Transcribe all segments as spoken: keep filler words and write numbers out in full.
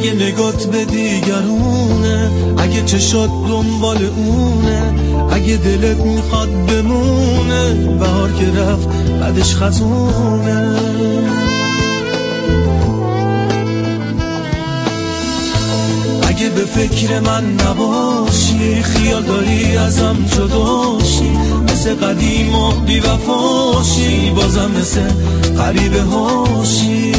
اگه نگات به دیگرونه، اگه چشات دنبال اونه، اگه دلت میخواد بمونه، بهار که رفت بعدش خزونه. اگه به فکر من نباشی، خیال داری ازم جداشی، مثل قدیم و بی وفاشی، بازم مثل غریبه هاشی.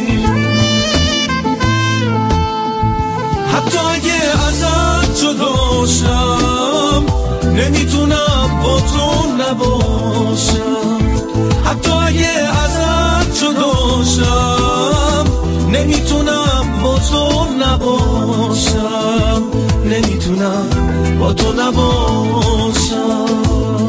حتی اگه ازت جداشم، نمیتونم با تو نباشم. حتی اگه ازت جداشم، نمیتونم با تو نباشم. نمیتونم با تو نباشم.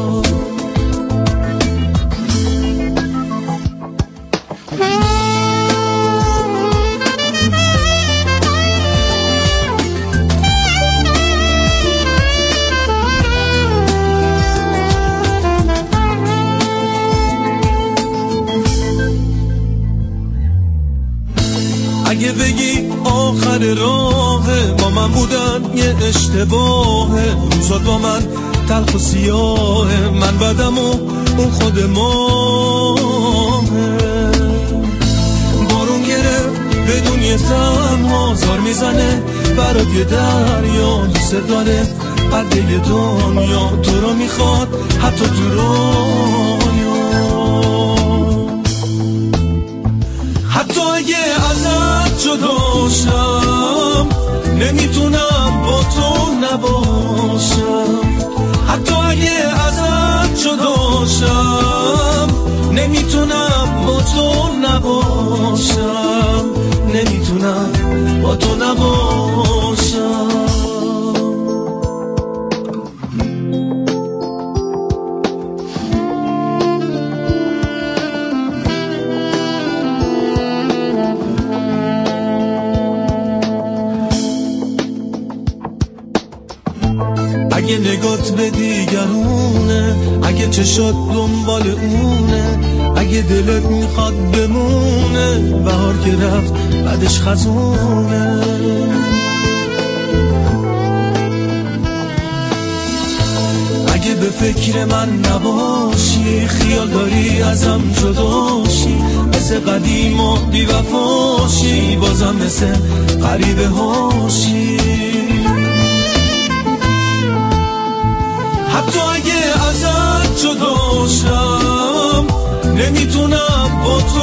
اگه بگی آخر راهه، با من بودن یه اشتباهه، روزات با من تلخ و سیاهه، من بدم و اون خود ماهه. بارون گرفت بدون یه تنها، زار میزنه برات یه دریا، دوست داره قد یه دنیا، تو رو میخواد حتی تو رویا. حتی اگه ازت جداشم، نمیتونم با تو نباشم. حتی اگه ازت جداشم، نمیتونم با تو نباشم. نمیتونم با تو نباشم. اگه نگات به دیگرونه، اگه چشات دنبال اونه، اگه دلت میخواد بمونه، بهار که رفت بعدش خزونه. اگه به فکر من نباشی، خیال داری ازم جداشی، مثل قدیم و بی وفاشی، بازم مثل غریبه هاشی. حتی اگه ازت جداشم، نمیتونم با تو